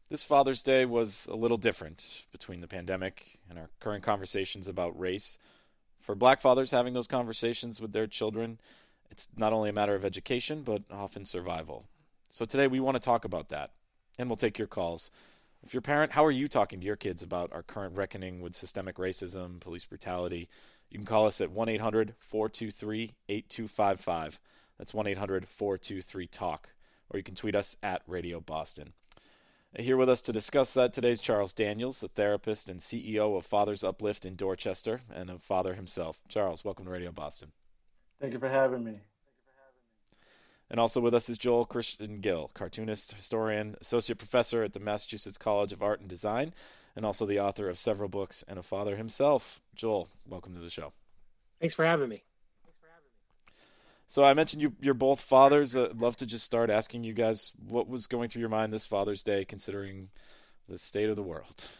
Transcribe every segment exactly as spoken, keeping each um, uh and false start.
This Father's Day was a little different between the pandemic and our current conversations about race. For black fathers having those conversations with their children, it's not only a matter of education, but often survival. So today we want to talk about that, and we'll take your calls. If you're a parent, how are you talking to your kids about our current reckoning with systemic racism, police brutality? You can call us at one eight hundred four two three eight two five five. That's one eight hundred four two three talk. Or you can tweet us at Radio Boston. Here with us to discuss that today is Charles Daniels, a therapist and C E O of Father's Uplift in Dorchester and a father himself. Charles, welcome to Radio Boston. Thank you for having me. And also with us is Joel Christian Gill, cartoonist, historian, associate professor at the Massachusetts College of Art and Design, and also the author of several books and a father himself. Joel, welcome to the show. Thanks for having me. So I mentioned you, you're both fathers. Uh, I'd love to just start asking you guys what was going through your mind this Father's Day, considering the state of the world.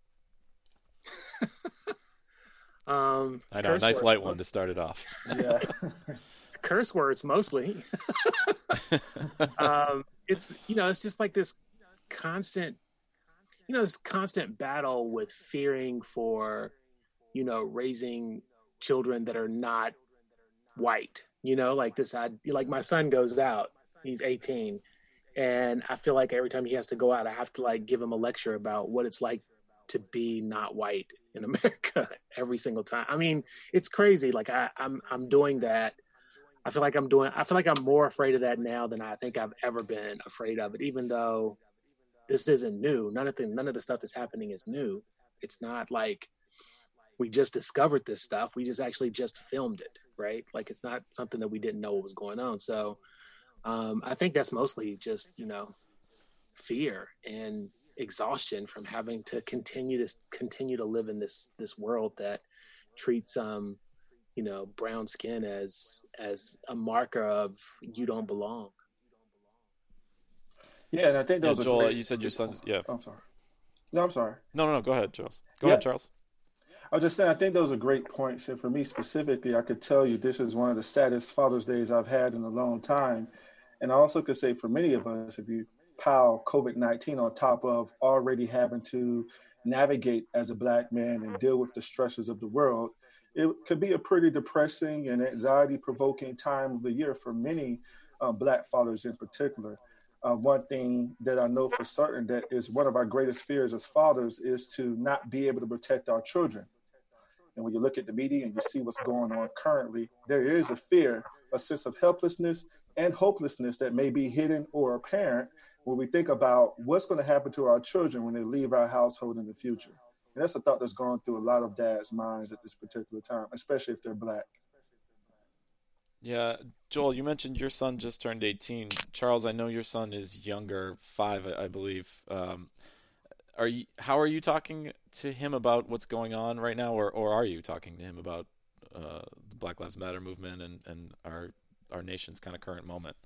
um, I know, nice word. light one to start it off. Yeah. Curse words mostly. um, it's you know, it's just like this constant, you know, this constant battle with fearing for, you know, raising children that are not white. You know, like this, I like my son goes out, he's eighteen. And I feel like every time he has to go out, I have to like give him a lecture about what it's like to be not white in America every single time. I mean, it's crazy. Like I, I'm, I'm doing that. I feel like I'm doing, I feel like I'm more afraid of that now than I think I've ever been afraid of it, even though this isn't new. None of the, none of the stuff that's happening is new. It's not like we just discovered this stuff. We just actually just filmed it. Right? Like it's not something that we didn't know what was going on. So um, I think that's mostly just, you know, fear and exhaustion from having to continue to continue to live in this, this world that treats, um, you know, brown skin as, as a marker of you don't belong. Yeah. And I think Yeah, those are Joel, great. you said your son's, yeah. I'm sorry. No, I'm sorry. No, no, no, go ahead, Charles. Go Yeah. ahead, Charles. I was just saying, I think those are great points. And for me specifically, I could tell you this is one of the saddest Father's Days I've had in a long time. And I also could say for many of us, if you pile COVID nineteen on top of already having to navigate as a Black man and deal with the stresses of the world, it could be a pretty depressing and anxiety provoking time of the year for many uh, Black fathers in particular. Uh, one thing that I know for certain that is one of our greatest fears as fathers is to not be able to protect our children. And when you look at the media and you see what's going on currently, there is a fear, a sense of helplessness and hopelessness that may be hidden or apparent when we think about what's going to happen to our children when they leave our household in the future. And that's a thought that's going through a lot of dads' minds at this particular time, especially if they're Black. Yeah, Joel, you mentioned your son just turned eighteen. Charles, I know your son is younger, five, I, I believe. Um, are you, how are you talking to him about what's going on right now, or, or are you talking to him about uh, the Black Lives Matter movement and, and our our nation's kind of current moment?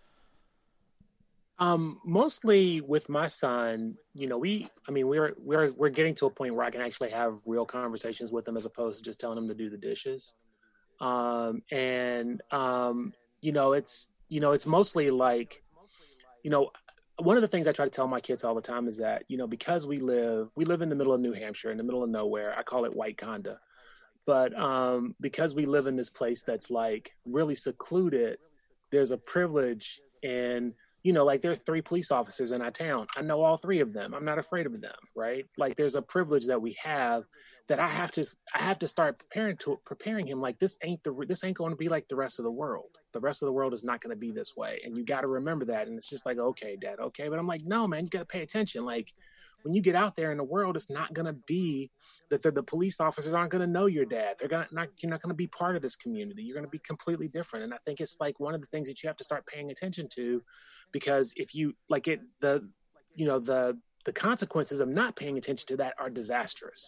Um, mostly with my son, you know, we, I mean, we're, we're, we're getting to a point where I can actually have real conversations with him as opposed to just telling him to do the dishes. Um, and, um, you know, it's, you know, it's mostly like, you know, one of the things I try to tell my kids all the time is that, you know, because we live, we live in the middle of New Hampshire, in the middle of nowhere, I call it White Conda. But um, because we live in this place that's like really secluded, there's a privilege in, you know, like there are three police officers in our town. I know all three of them. I'm not afraid of them, right? Like there's a privilege that we have that I have to, I have to start preparing to preparing him. Like this ain't the, this ain't going to be like the rest of the world. The rest of the world is not going to be this way, and you got to remember that. And it's just like, okay, Dad, okay, but I'm like, no, man, you got to pay attention. Like when you get out there in the world, it's not going to be that the, the police officers aren't going to know your dad. They're going to not, you're not going to be part of this community. You're going to be completely different. And I think it's like one of the things that you have to start paying attention to, because if you like it, the, you know, the, the consequences of not paying attention to that are disastrous.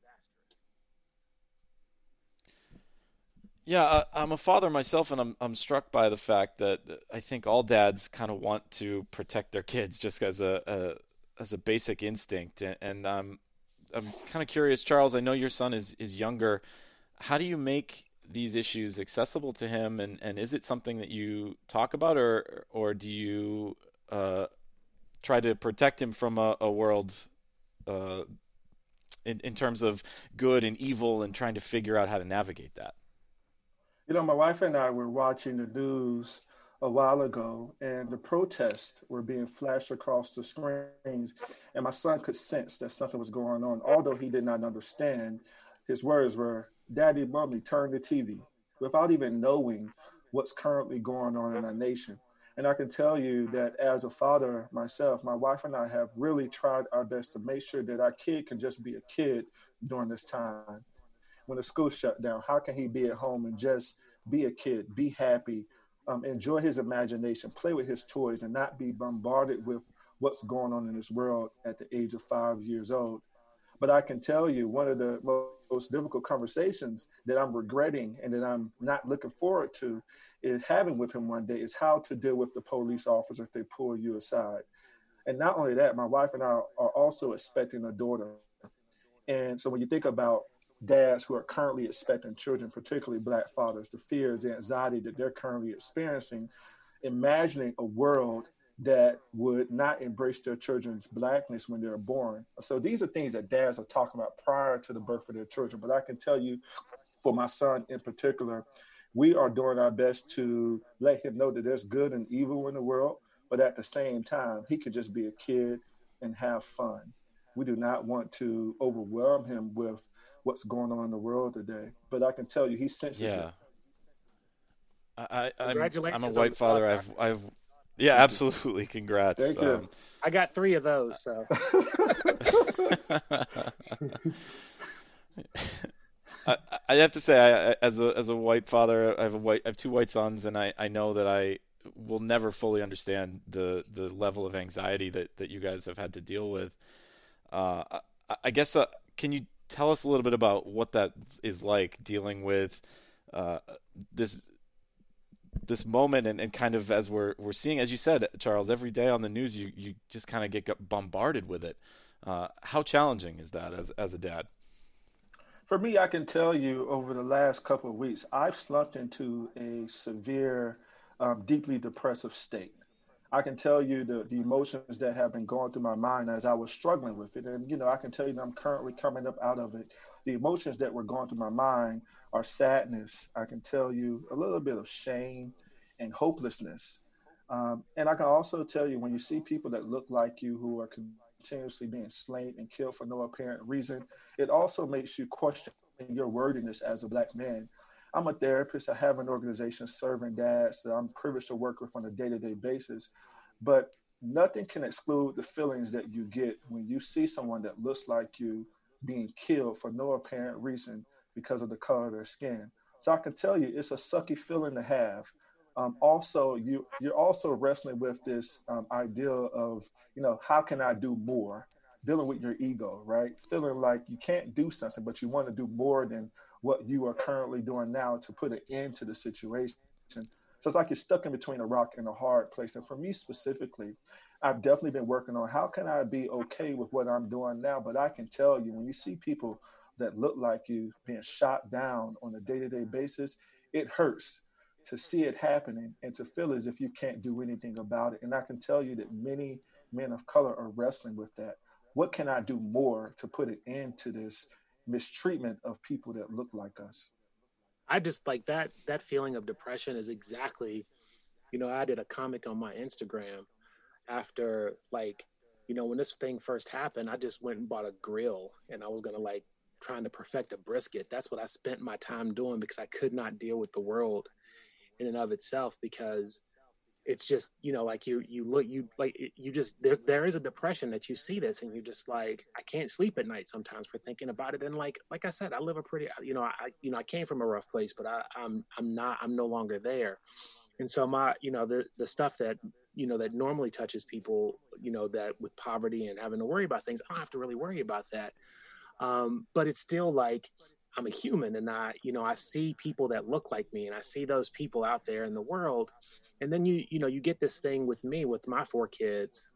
Yeah, I, I'm a father myself, and I'm I'm struck by the fact that I think all dads kind of want to protect their kids just as a, a as a basic instinct. And, and um, I'm kind of curious, Charles. I know your son is is younger. How do you make these issues accessible to him, and, and is it something that you talk about, or or do you uh, try to protect him from a, a world uh, in, in terms of good and evil and trying to figure out how to navigate that? You know, my wife and I were watching the news a while ago, and the protests were being flashed across the screens, and my son could sense that something was going on. Although he did not understand, his words were, "Daddy, Mommy, turn the T V," without even knowing what's currently going on in our nation. And I can tell you that as a father myself, my wife and I have really tried our best to make sure that our kid can just be a kid during this time. When the school shut down, how can he be at home and just be a kid, be happy, um, enjoy his imagination, play with his toys, and not be bombarded with what's going on in this world at the age of five years old? But I can tell you, one of the most difficult conversations that I'm regretting and that I'm not looking forward to is having with him one day is how to deal with the police officers if they pull you aside. And not only that, my wife and I are also expecting a daughter. And so when you think about dads who are currently expecting children, particularly Black fathers, the fears, the anxiety that they're currently experiencing, imagining a world that would not embrace their children's Blackness when they're born. So these are things that dads are talking about prior to the birth of their children. But I can tell you, for my son in particular, we are doing our best to let him know that there's good and evil in the world, but at the same time, he could just be a kid and have fun. We do not want to overwhelm him with what's going on in the world today. But I can tell you, he senses Yeah. it. I, I, I'm Congratulations I'm a on white the father. thought, I've I've yeah, absolutely. Congrats. Thank you. Um, I got three of those, so. I, I have to say, I, I- as a as a white father, I have a white I have two white sons, and I, I know that I will never fully understand the the level of anxiety that, that you guys have had to deal with. Uh, I, I guess uh, can you tell us a little bit about what that is like dealing with uh, this this moment and, and kind of as we're we're seeing, as you said, Charles, every day on the news, you, you just kind of get bombarded with it. Uh, how challenging is that as as a dad? For me, I can tell you over the last couple of weeks, I've slumped into a severe, um, deeply depressive state. I can tell you the, the emotions that have been going through my mind as I was struggling with it. And, you know, I can tell you that I'm currently coming up out of it. The emotions that were going through my mind are sadness. I can tell you a little bit of shame and hopelessness. Um, and I can also tell you when you see people that look like you who are continuously being slain and killed for no apparent reason, it also makes you question your worthiness as a Black man. I'm a therapist. I have an organization serving dads that I'm privileged to work with on a day-to-day basis. But nothing can exclude the feelings that you get when you see someone that looks like you being killed for no apparent reason because of the color of their skin. So I can tell you, it's a sucky feeling to have. Um, also, you you're also wrestling with this um, idea of, you know, how can I do more? Dealing with your ego, right? Feeling like you can't do something, but you want to do more than what you are currently doing now to put an end to the situation. So it's like you're stuck in between a rock and a hard place. And for me specifically, I've definitely been working on how can I be okay with what I'm doing now? But I can tell you, when you see people that look like you being shot down on a day-to-day basis, it hurts to see it happening and to feel as if you can't do anything about it. And I can tell you that many men of color are wrestling with that. What can I do more to put an end to this mistreatment of people that look like us? I just like that that feeling of depression is exactly, you know, I did a comic on my Instagram after, like, you know, when this thing first happened, I just went and bought a grill and I was gonna, like, trying to perfect a brisket. That's what I spent my time doing because I could not deal with the world in and of itself, because it's just, you know, like you you look you like you just there there is a depression that you see this and you're just like, I can't sleep at night sometimes for thinking about it. And like like I said, I live a pretty, you know, I you know I came from a rough place, but I I'm I'm not I'm no longer there. And so my, you know, the the stuff that, you know, that normally touches people, you know, that with poverty and having to worry about things, I don't have to really worry about that. Um, but it's still like, I'm a human, and I, you know, I see people that look like me, and I see those people out there in the world. And then you, you know, you get this thing with me, with my four kids.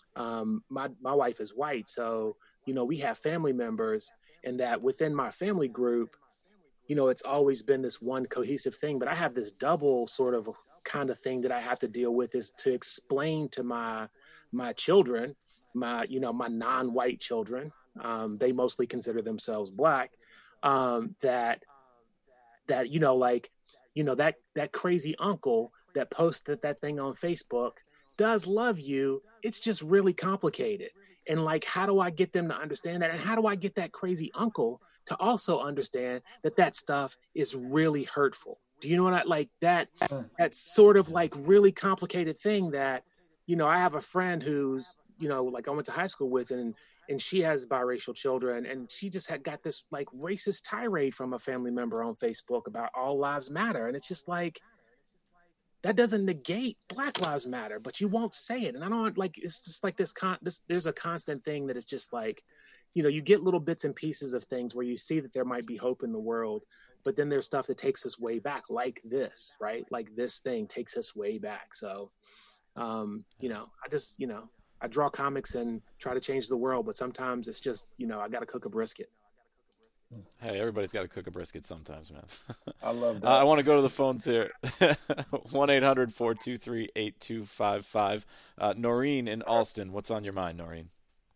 Um, my, my wife is white. So, you know, we have family members, and that within my family group, you know, it's always been this one cohesive thing, but I have this double sort of kind of thing that I have to deal with, is to explain to my my children, my, you know, my non-white children, um, they mostly consider themselves Black, um, that, that, you know, like, you know, that, that crazy uncle that posted that thing on Facebook does love you. It's just really complicated. And like, how do I get them to understand that? And how do I get that crazy uncle to also understand that that stuff is really hurtful? Do you know what I like that, that sort of like really complicated thing that, you know, I have a friend who's, you know, like I went to high school with, and, and she has biracial children, and she just had got this like racist tirade from a family member on Facebook about all lives matter. And it's just like, that doesn't negate Black Lives Matter, but you won't say it. And I don't like, it's just like this, con this, there's a constant thing that is just like, you know, you get little bits and pieces of things where you see that there might be hope in the world, but then there's stuff that takes us way back, like this, right? Like this thing takes us way back. So, um, you know, I just, you know, I draw comics and try to change the world, but sometimes it's just, you know, I got to cook a brisket. Hey, everybody's got to cook a brisket sometimes, man. I love that. Uh, I want to go to the phones here. one eight hundred four two three eight two five five. Uh, Noreen in Alston, what's on your mind, Noreen?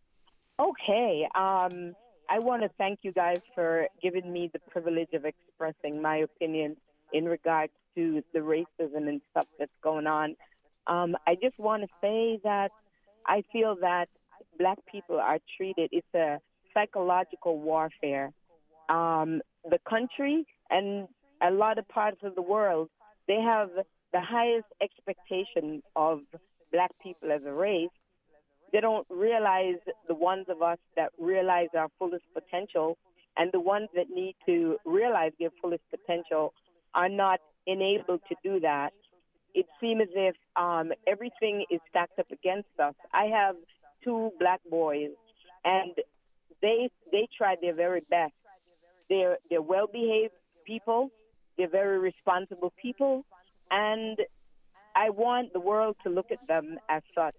Okay. Um, I want to thank you guys for giving me the privilege of expressing my opinion in regards to the racism and stuff that's going on. Um, I just want to say that I feel that Black people are treated, it's a psychological warfare. Um, the country and a lot of parts of the world, they have the highest expectation of Black people as a race. They don't realize the ones of us that realize our fullest potential, and the ones that need to realize their fullest potential are not enabled to do that. It seems as if um, everything is stacked up against us. I have two Black boys, and they they try their very best. They're, they're well-behaved people. They're very responsible people. And I want the world to look at them as such.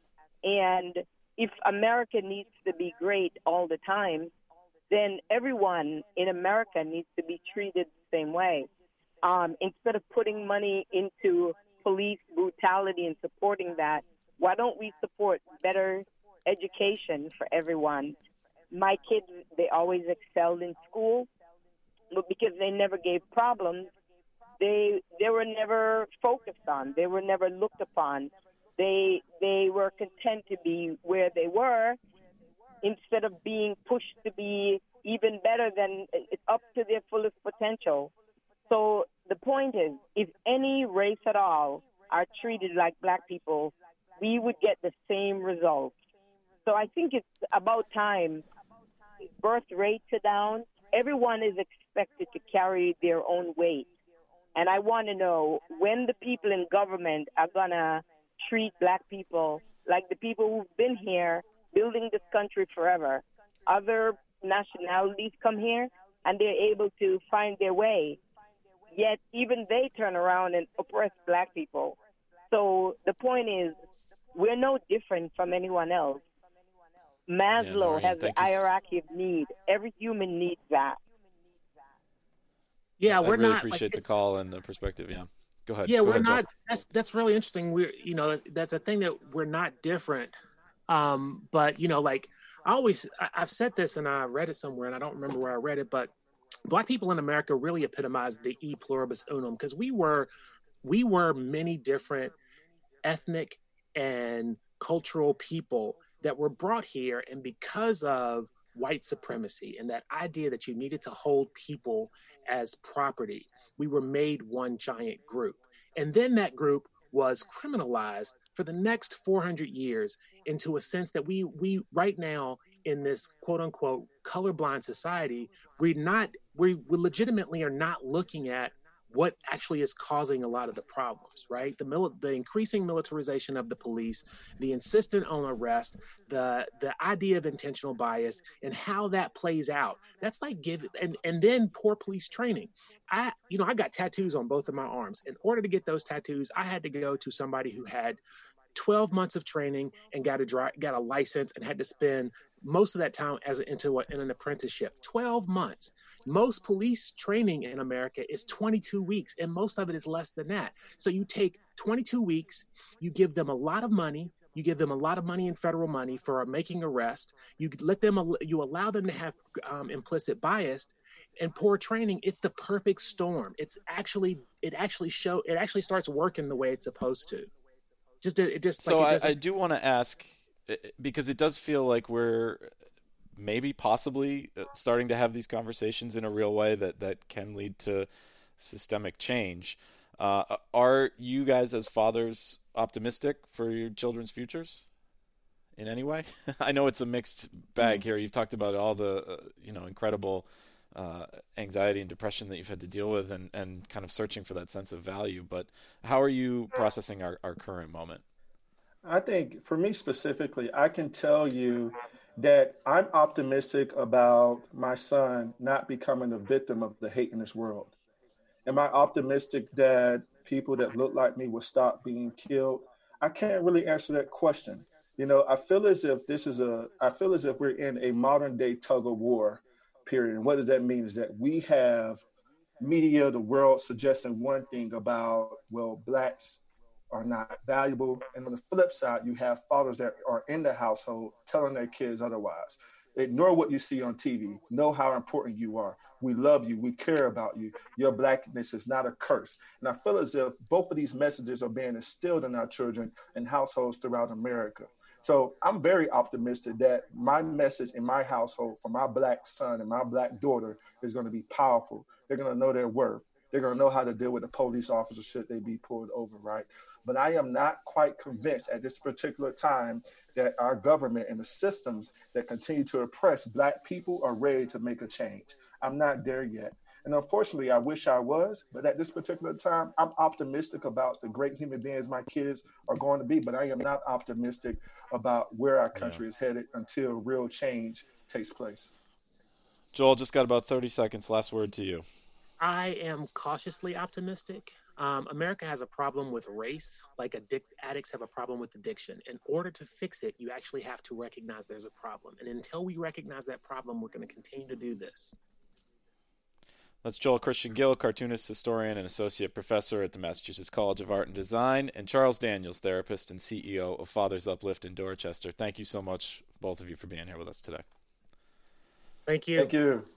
And if America needs to be great all the time, then everyone in America needs to be treated the same way. Um, instead of putting money into police brutality and supporting that, why don't we support better education for everyone? My kids, they always excelled in school, but because they never gave problems, they they were never focused on. They were never looked upon. They they were content to be where they were instead of being pushed to be even better than up to their fullest potential. So the point is, if any race at all are treated like Black people, we would get the same results. So I think it's about time. Birth rates are down. Everyone is expected to carry their own weight. And I want to know when the people in government are going to treat Black people like the people who've been here building this country forever. Other nationalities come here and they're able to find their way. Yet even they turn around and oppress Black people. So the point is, we're no different from anyone else. Maslow yeah, Noreen, has the hierarchy of need. Every human needs that. Yeah, we're I really not appreciate like, the call and the perspective. Yeah, go ahead. Yeah, go we're ahead, not. Joe. That's that's really interesting. We're you know that's a thing that we're not different. Um, but you know, like I always I, I've said this and I read it somewhere and I don't remember where I read it, but Black people in America really epitomize the e pluribus unum because we were we were many different ethnic and cultural people that were brought here, and because of white supremacy and that idea that you needed to hold people as property, we were made one giant group. And then that group was criminalized for the next four hundred years into a sense that we we right now in this quote unquote colorblind society, we're not we, we legitimately are not looking at what actually is causing a lot of the problems, right? The mil- the increasing militarization of the police, the insistent on arrest, the the idea of intentional bias, and how that plays out. That's like give and and then poor police training. I you know I got tattoos on both of my arms. In order to get those tattoos, I had to go to somebody who had twelve months of training and got a dry, got a license and had to spend most of that time as an, into a, in an apprenticeship. twelve months. Most police training in America is twenty-two weeks, and most of it is less than that. So you take twenty-two weeks, you give them a lot of money, You give them a lot of money in federal money for making arrest. You let them, you allow them to have um, implicit bias and poor training. It's the perfect storm. It's actually, it actually show, it actually starts working the way it's supposed to. Just, it just. So like it I, I do want to ask, because it does feel like we're maybe possibly starting to have these conversations in a real way that, that can lead to systemic change. Uh, are you guys as fathers optimistic for your children's futures in any way? I know it's a mixed bag mm-hmm. here. You've talked about all the uh, you know incredible uh, anxiety and depression that you've had to deal with, and, and kind of searching for that sense of value. But how are you processing our, our current moment? I think for me specifically, I can tell you that I'm optimistic about my son not becoming a victim of the hate in this world. Am I optimistic that people that look like me will stop being killed? I can't really answer that question. You know, I feel as if this is a, I feel as if we're in a modern day tug of war period. And what does that mean is that we have media, the world suggesting one thing about, well, blacks are not valuable. And on the flip side, you have fathers that are in the household telling their kids otherwise. Ignore what you see on T V. Know how important you are. We love you. We care about you. Your blackness is not a curse. And I feel as if both of these messages are being instilled in our children and households throughout America. So I'm very optimistic that my message in my household for my black son and my black daughter is going to be powerful. They're going to know their worth. They're going to know how to deal with a police officer should they be pulled over, right? But I am not quite convinced at this particular time that our government and the systems that continue to oppress black people are ready to make a change. I'm not there yet. And unfortunately, I wish I was, but at this particular time, I'm optimistic about the great human beings my kids are going to be, but I am not optimistic about where our country yeah. is headed until real change takes place. Joel, just got about thirty seconds. Last word to you. I am cautiously optimistic. Um, America has a problem with race, like addict addicts have a problem with addiction. In order to fix it, you actually have to recognize there's a problem. And until we recognize that problem, we're going to continue to do this. That's Joel Christian Gill, cartoonist, historian, and associate professor at the Massachusetts College of Art and Design, and Charles Daniels, therapist and C E O of Fathers Uplift in Dorchester. Thank you so much, both of you, for being here with us today. Thank you. Thank you.